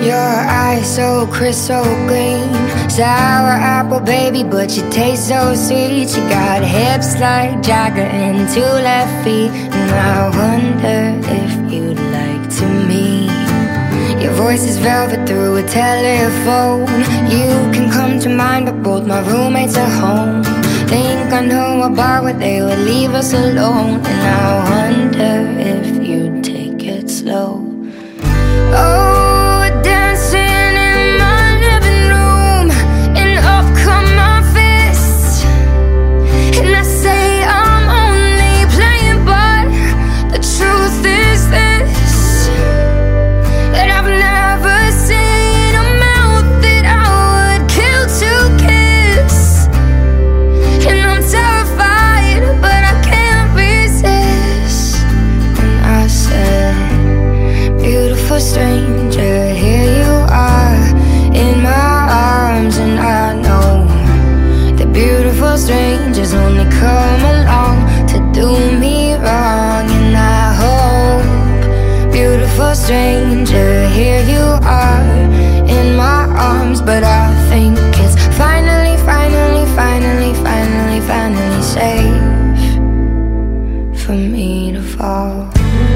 Your eyes so crystal green, sour apple baby, but you taste so sweet. You got hips like Jagger and two left feet, and I wonder if you'd like to meet. Your voice is velvet through a telephone. You can come to mind, but both my roommates are home. Think I know a bar where they would leave us alone, and I wonder if you'd take it slow. Oh, dancing in my living room, and up come my fists, and I say I'm only playing, but the truth is this, that I've never seen a mouth that I would kill to kiss. And I'm terrified, but I can't resist. And I said, beautiful stranger, here you are in my arms, and I know that beautiful strangers only come along to do me wrong. And I hope, beautiful stranger, here you are in my arms, but I think it's finally, finally, finally, finally, finally safe for me to fall.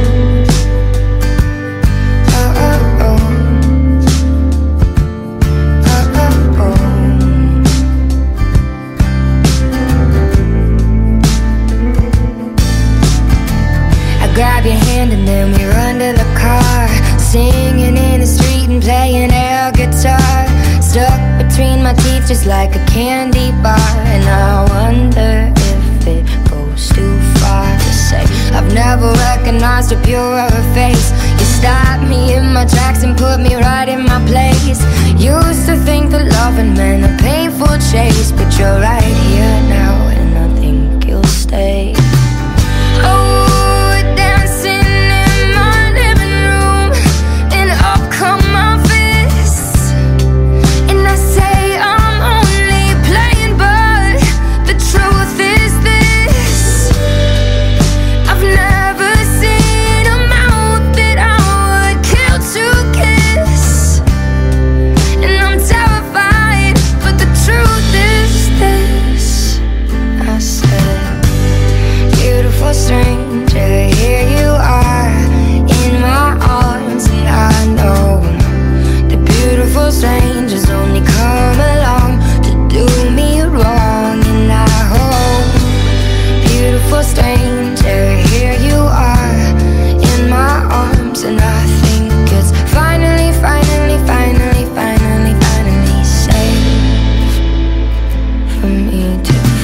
Grab your hand and then we run to the car, singing in the street and playing air guitar, stuck between my teeth just like a candy bar. And I wonder if it goes too far to say I've never recognized a purer face. You stopped me in my tracks and put me right in my place. Used to think that loving meant a painful chase, but you're right here now and I think you'll stay. Oh, stranger, here you are in my arms, and I know the beautiful strangers only come along to do me wrong. And I hope, beautiful stranger, here you are in my arms, and I think it's finally, finally, finally, finally, finally safe for me to